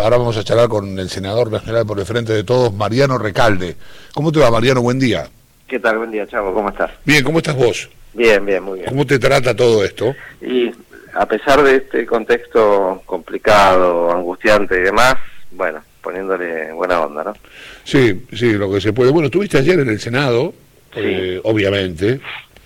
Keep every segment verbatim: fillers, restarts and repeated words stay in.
ahora vamos a charlar con el senador nacional por el Frente de Todos, Mariano Recalde. ¿Cómo te va, Mariano? Buen día. ¿Qué tal? Buen día, Chavo. ¿Cómo estás? Bien, ¿cómo estás vos? Bien, bien, muy bien. ¿Cómo te trata todo esto? Y a pesar de este contexto complicado, angustiante y demás, bueno, poniéndole buena onda, ¿no? Sí, sí, lo que se puede. Bueno, estuviste ayer en el Senado, Sí. eh, obviamente.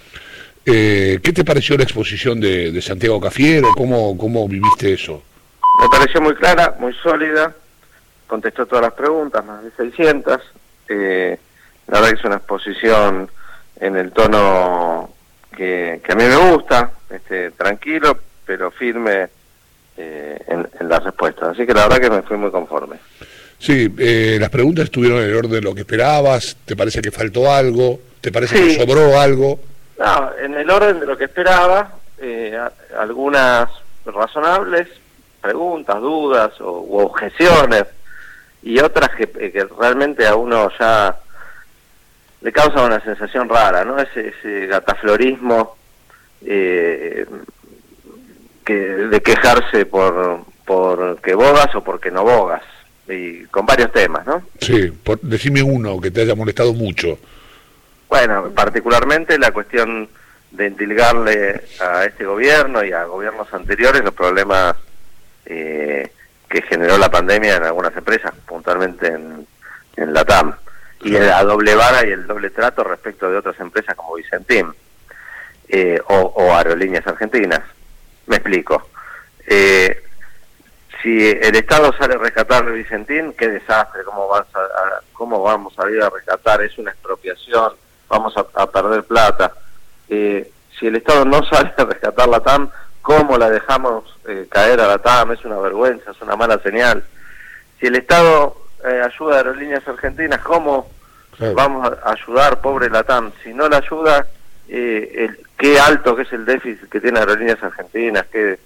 Eh, ¿Qué te pareció la exposición de, de Santiago Cafiero? ¿Cómo, cómo viviste eso? Me pareció muy clara, muy sólida, contestó todas las preguntas, más de seiscientas. Eh, la verdad que es una exposición en el tono que, que a mí me gusta, este, tranquilo, pero firme eh, en, en las respuestas. Así que la verdad que me fui muy conforme. Sí, eh, las preguntas estuvieron en el orden de lo que esperabas. ¿Te parece que faltó algo? ¿Te parece Sí. que sobró algo? No, en el orden de lo que esperaba, eh, a- algunas razonables preguntas, dudas o u objeciones, y otras que, que realmente a uno ya le causa una sensación rara, ¿no? Ese, ese gataflorismo eh, que, de quejarse por, por que bogas o porque no bogas, y con varios temas, ¿no? Sí, por, decime uno que te haya molestado mucho. Bueno, particularmente la cuestión de endilgarle a este gobierno y a gobiernos anteriores los problemas eh, que generó la pandemia en algunas empresas, puntualmente en, en la T A M, y la doble vara y el doble trato respecto de otras empresas como Vicentín eh, o, o Aerolíneas Argentinas. Me explico. Eh, si el Estado sale a rescatar a Vicentín, qué desastre, cómo, vas a, a, cómo vamos a ir a rescatar, es una expropiación, vamos a, a perder plata. Eh, si el Estado no sale a rescatar la T A M, ¿cómo la dejamos eh, caer a la T A M? Es una vergüenza, es una mala señal. Si el Estado eh, ayuda a Aerolíneas Argentinas, ¿cómo Claro. vamos a ayudar, pobre la T A M? Si no la ayuda, eh, el, qué alto que es el déficit que tiene Aerolíneas Argentinas, qué,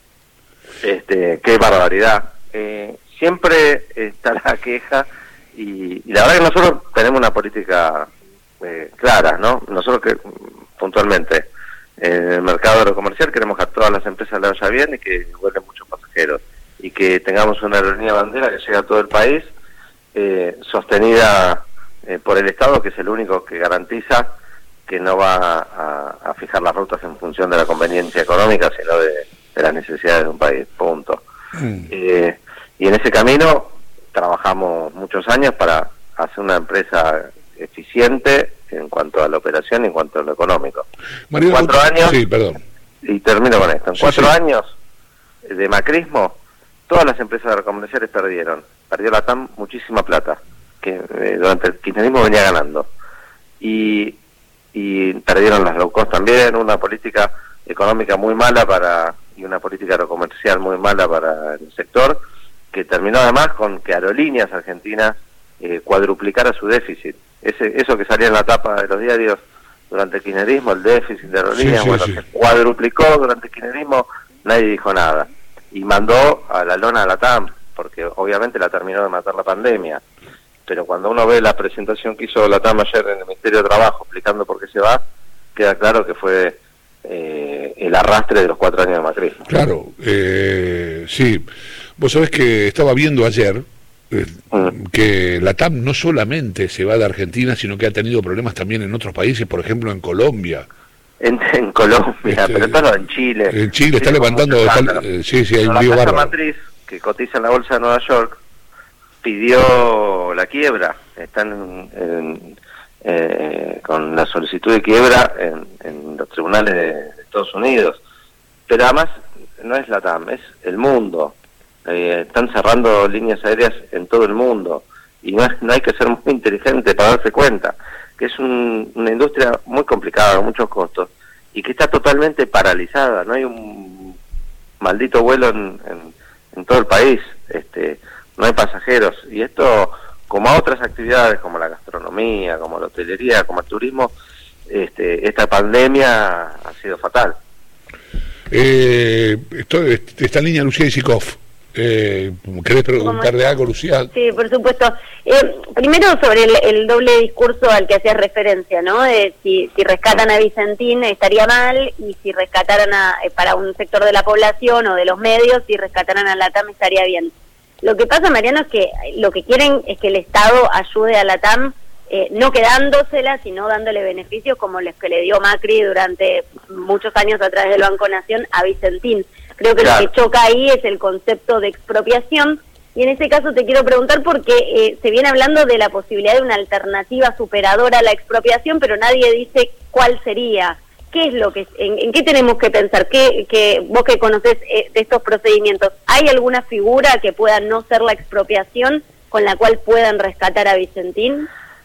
este, qué barbaridad. Eh, siempre está la queja y, y la verdad que nosotros tenemos una política eh, clara, ¿no? Nosotros que puntualmente en el mercado aerocomercial queremos que a todas las empresas les vaya bien y que vuelen muchos pasajeros y que tengamos una aerolínea bandera que llegue a todo el país eh, sostenida eh, por el Estado, que es el único que garantiza que no va a, a fijar las rutas en función de la conveniencia económica, sino de, de las necesidades de un país, punto. Mm. Eh, y en ese camino trabajamos muchos años para hacer una empresa eficiente en cuanto a la operación y en cuanto a lo económico. Mariano, en cuatro vos- años, Sí, perdón. y termino con esto, en Sí, cuatro sí. años de macrismo, todas las empresas agrocomerciales perdieron. Perdió la T A M muchísima plata, que eh, durante el kirchnerismo venía ganando. Y, y perdieron las low cost también, una política económica muy mala para y una política aerocomercial muy mala para el sector, que terminó además con que Aerolíneas Argentinas eh, cuadruplicara su déficit. Ese, eso que salía en la tapa de los diarios durante el kirchnerismo, el déficit de Aerolíneas, Sí, sí, bueno, sí. se cuadruplicó durante el kirchnerismo, nadie dijo nada. Y mandó a la lona a la T A M, porque obviamente la terminó de matar la pandemia. Pero cuando uno ve la presentación que hizo la T A M ayer en el Ministerio de Trabajo explicando por qué se va, queda claro que fue eh, el arrastre de los cuatro años de macrismo. Claro, eh, sí. Vos sabés que estaba viendo ayer eh, Mm. que la T A M no solamente se va de Argentina, sino que ha tenido problemas también en otros países, por ejemplo en Colombia. En, en Colombia, Este, pero todo en Chile. En Chile está con levantando, mucho está- escándalo. eh, sí, sí, hay Pero un la lío casa bárbaro. matriz, que cotiza en la bolsa de Nueva York, pidió la quiebra. Están en, eh, con la solicitud de quiebra en, en los tribunales de, de Estados Unidos. Pero además no es la T A M, es el mundo. Eh, están cerrando líneas aéreas en todo el mundo y no, es, no hay que ser muy inteligente para darse cuenta que es un, una industria muy complicada, con muchos costos, y que está totalmente paralizada. No hay un maldito vuelo en, en, en todo el país, este, no hay pasajeros, y esto, como a otras actividades como la gastronomía, como la hotelería, como el turismo, este, esta pandemia ha sido fatal. Eh, esto, está en línea Lucía Isikoff. Eh, ¿Querés preguntarle algo, Lucía? Sí, por supuesto. Eh, primero sobre el, el doble discurso al que hacías referencia, ¿no? De si, si rescatan a Vicentín estaría mal, y si rescataran a, eh, para un sector de la población o de los medios, si rescataran a la T A M estaría bien. Lo que pasa, Mariano, es que lo que quieren es que el Estado ayude a la T A M, eh, no quedándosela, sino dándole beneficios como los que le dio Macri durante muchos años a través del Banco Nación a Vicentín. Creo que claro. Lo que choca ahí es el concepto de expropiación, y en ese caso te quiero preguntar porque eh, se viene hablando de la posibilidad de una alternativa superadora a la expropiación, pero nadie dice cuál sería. ¿Qué es lo que, en, en qué tenemos que pensar? ¿Qué, que vos que conocés eh, de estos procedimientos, ¿hay alguna figura que pueda no ser la expropiación con la cual puedan rescatar a Vicentín?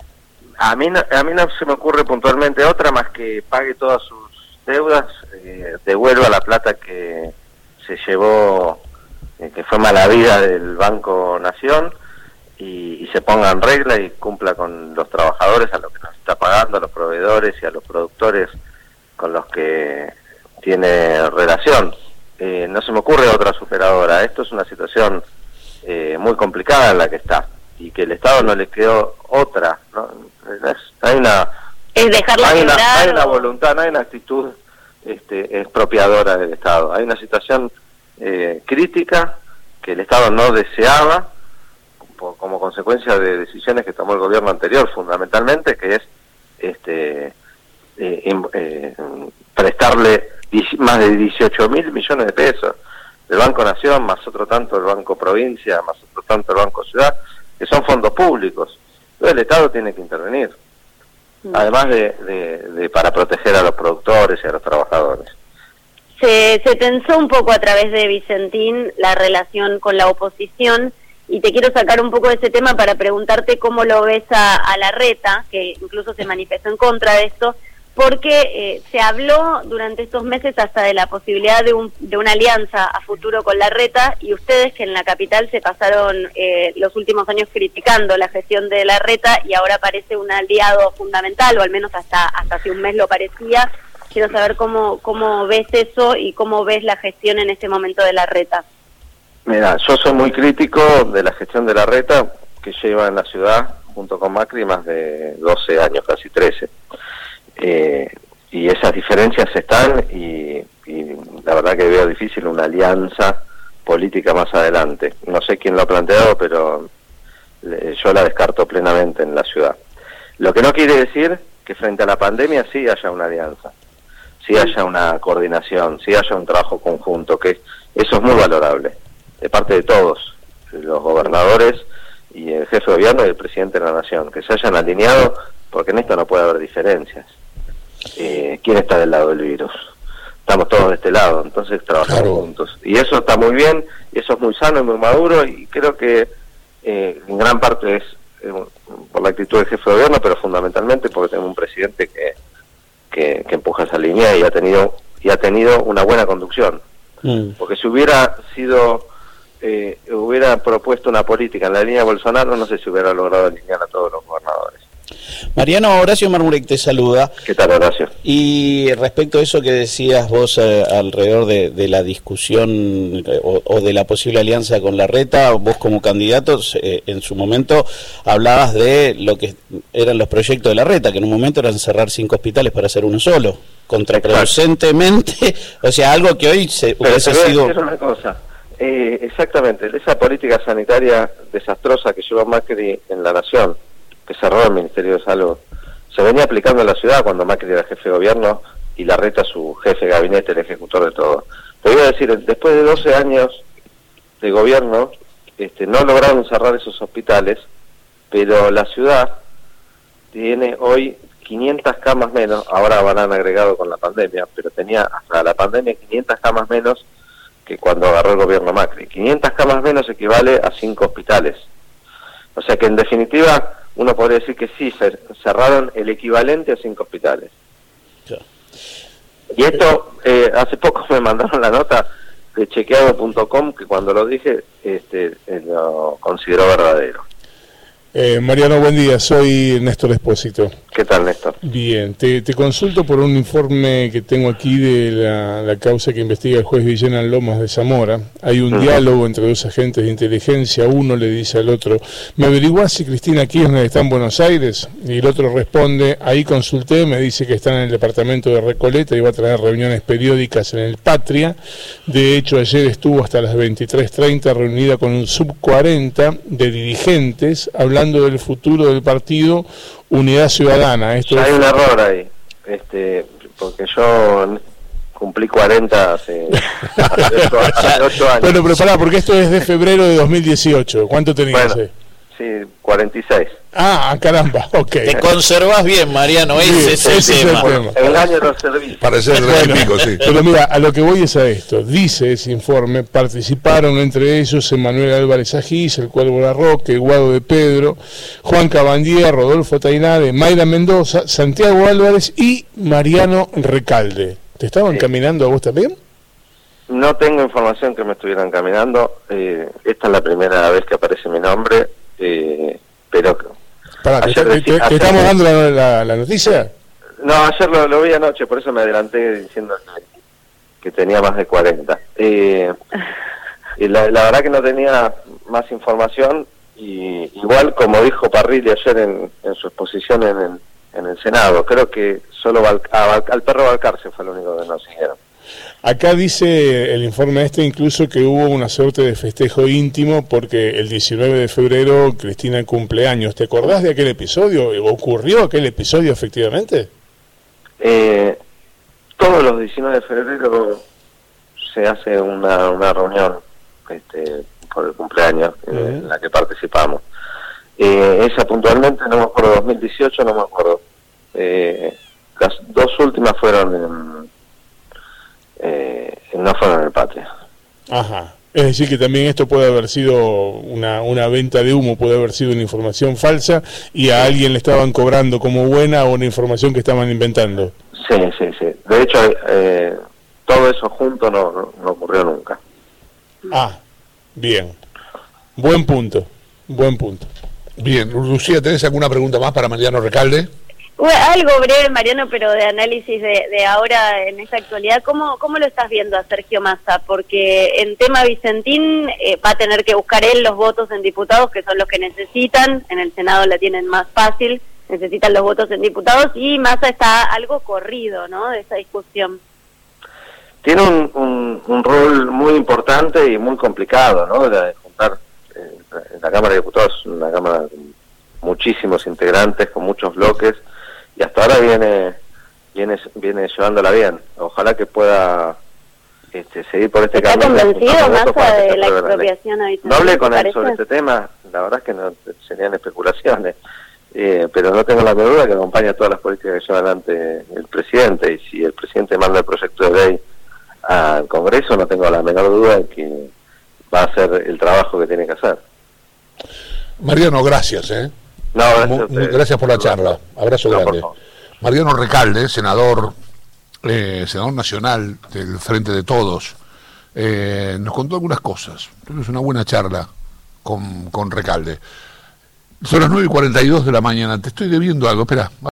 A mí no, a mí no se me ocurre puntualmente otra más que pague todas sus deudas, eh, devuelva la plata que se llevó, eh, que fue mala vida del Banco Nación, y, y se ponga en regla y cumpla con los trabajadores a los que nos está pagando, a los proveedores y a los productores con los que tiene relación. Eh, no se me ocurre otra superadora. Esto es una situación eh, muy complicada en la que está, y que el Estado no le quedó otra, ¿no? Es, hay una es dejarla hay, una, hay o... una voluntad, no hay una actitud este, expropiadora del Estado. Hay una situación eh, crítica que el Estado no deseaba por, como consecuencia de decisiones que tomó el gobierno anterior, fundamentalmente, que es este Eh, eh, prestarle más de dieciocho mil millones de pesos del Banco Nación, más otro tanto el Banco Provincia, más otro tanto el Banco Ciudad, que son fondos públicos. Entonces el Estado tiene que intervenir, mm. además de, de, de para proteger a los productores y a los trabajadores. Se, se tensó un poco a través de Vicentín la relación con la oposición, y te quiero sacar un poco de ese tema para preguntarte cómo lo ves a, a Larreta, que incluso se manifestó en contra de esto, porque eh, se habló durante estos meses hasta de la posibilidad de, un, de una alianza a futuro con Larreta, y ustedes que en la capital se pasaron eh, los últimos años criticando la gestión de Larreta, y ahora parece un aliado fundamental, o al menos hasta hasta hace un mes lo parecía. Quiero saber cómo, cómo ves eso y cómo ves la gestión en este momento de Larreta. Mira, yo soy muy crítico de la gestión de Larreta, que lleva en la ciudad, junto con Macri, más de doce años, casi trece. Eh, y esas diferencias están, y, y la verdad que veo difícil una alianza política más adelante. No sé quién lo ha planteado, pero le, yo la descarto plenamente en la ciudad. Lo que no quiere decir que frente a la pandemia sí haya una alianza, sí haya una coordinación, sí haya un trabajo conjunto, que eso es muy valorable, de parte de todos, los gobernadores y el jefe de gobierno y el presidente de la Nación, que se hayan alineado, porque en esto no puede haber diferencias. Eh, ¿Quién está del lado del virus? Estamos todos de este lado, entonces trabajamos claro. juntos. Y eso está muy bien, y eso es muy sano y muy maduro, y creo que eh, en gran parte es eh, por la actitud del jefe de gobierno, pero fundamentalmente porque tenemos un presidente que, que, que empuja esa línea y ha tenido y ha tenido una buena conducción. Mm. Porque si hubiera sido, eh, hubiera propuesto una política en la línea de Bolsonaro, no sé si hubiera logrado alinear a todos los gobernadores. Mariano, Horacio Marmurek te saluda. ¿Qué tal, Horacio? Y respecto a eso que decías vos eh, alrededor de, de la discusión eh, o, o de la posible alianza con Larreta, vos como candidatos eh, en su momento hablabas de lo que eran los proyectos de Larreta, que en un momento eran cerrar cinco hospitales para hacer uno solo, contraproducentemente. Exacto. O sea, algo que hoy se Pero hubiese te voy a sido... decir una cosa. Eh, exactamente, esa política sanitaria desastrosa que llevó Macri en la Nación, que cerró el Ministerio de Salud, se venía aplicando en la ciudad cuando Macri era jefe de gobierno y Larreta su jefe de gabinete, el ejecutor de todo. Te voy a decir, después de doce años de gobierno, este, no lograron cerrar esos hospitales, pero la ciudad tiene hoy quinientas camas menos, ahora van a agregado con la pandemia, pero tenía hasta la pandemia quinientas camas menos que cuando agarró el gobierno Macri. quinientas camas menos equivale a cinco hospitales. O sea que en definitiva uno podría decir que sí, cerraron el equivalente a cinco hospitales. Sí. Y esto, eh, hace poco me mandaron la nota de chequeado punto com, que cuando lo dije, este, eh, lo consideró verdadero. Eh, Mariano, buen día, soy Néstor Espósito. ¿Qué tal, Néstor? Bien, te, te consulto por un informe que tengo aquí de la, la causa que investiga el juez Villena en Lomas de Zamora. Hay un uh-huh. diálogo entre dos agentes de inteligencia, uno le dice al otro, ¿me averiguás si Cristina Kirchner está en Buenos Aires? Y el otro responde, ahí consulté, me dice que está en el departamento de Recoleta y va a tener reuniones periódicas en el Patria. De hecho, ayer estuvo hasta las veintitrés treinta reunida con un sub cuarenta de dirigentes hablando del futuro del partido Unidad Ciudadana. Esto hay es... un error ahí, este, porque yo cumplí cuarenta hace, hace ocho años. Bueno, pero pará, porque esto es de febrero de dos mil dieciocho. ¿Cuánto tenías? Bueno, sí, cuarenta y seis. Ah, caramba, ok. Te conservás bien, Mariano, ese sí, es el tema. Es el tema. El año no serví. Parece el bueno, pico, sí. Pero mira, a lo que voy es a esto. Dice ese informe, participaron entre ellos Emanuel Álvarez Agís, el Cuervo Larroque, Guado de Pedro, Juan Cabandier, Rodolfo Tainade, Mayra Mendoza, Santiago Álvarez y Mariano Recalde. ¿Te estaban sí. caminando a vos también? No tengo información que me estuvieran caminando. Eh, esta es la primera vez que aparece mi nombre, eh, pero... Pará, ¿te, te, te, ¿te estamos dando la, la, la noticia? No, ayer lo, lo vi anoche, por eso me adelanté diciendo que, que tenía más de cuarenta. Eh, y la, la verdad que no tenía más información, y igual como dijo Parrilli ayer en, en su exposición en el, en el Senado, creo que solo Val, a Val, al perro Balcarce fue lo único que no siguieron. Acá dice el informe este incluso que hubo una suerte de festejo íntimo porque el diecinueve de febrero Cristina cumple años. ¿Te acordás de aquel episodio? ¿Ocurrió aquel episodio efectivamente? Eh, todos los diecinueve de febrero se hace una, una reunión este, por el cumpleaños eh, uh-huh. en la que participamos. Eh, esa puntualmente, no me acuerdo, dos mil dieciocho, no me acuerdo. Eh, las dos últimas fueron en... Eh, no fueron en el Patria. Ajá. Es decir que también esto puede haber sido una, una venta de humo, puede haber sido una información falsa y a alguien le estaban cobrando como buena o una información que estaban inventando. Sí, sí, sí. De hecho, eh, todo eso junto no, no, no ocurrió nunca. Ah, bien. Buen punto, buen punto. Bien, Lucía, ¿tenés alguna pregunta más para Mariano Recalde? Algo breve, Mariano, pero de análisis de, de ahora en esta actualidad. ¿Cómo, ¿Cómo lo estás viendo a Sergio Massa? Porque en tema Vicentín eh, va a tener que buscar él los votos en diputados, que son los que necesitan. En el Senado la tienen más fácil, necesitan los votos en diputados, y Massa está algo corrido, ¿no?, de esa discusión. Tiene un, un, un rol muy importante y muy complicado, ¿no?, de juntar eh, la Cámara de Diputados, una Cámara con muchísimos integrantes, con muchos bloques, y hasta ahora viene viene viene llevándola bien. Ojalá que pueda este, seguir por este camino. ¿Está convencido Massa de la expropiación habitacional? No hablé con él sobre este tema, la verdad es que no serían especulaciones, eh, pero no tengo la menor duda que acompaña todas las políticas que lleva adelante el presidente, y si el presidente manda el proyecto de ley al Congreso, no tengo la menor duda de que va a hacer el trabajo que tiene que hacer. Mariano, gracias, ¿eh? No, gracias, Muy, gracias por la charla. Abrazo no, grande. Mariano Recalde, senador, eh, senador nacional del Frente de Todos, eh, nos contó algunas cosas. Tuvimos una buena charla con, con Recalde. Son las nueve y cuarenta y dos de la mañana. Te estoy debiendo algo, espera.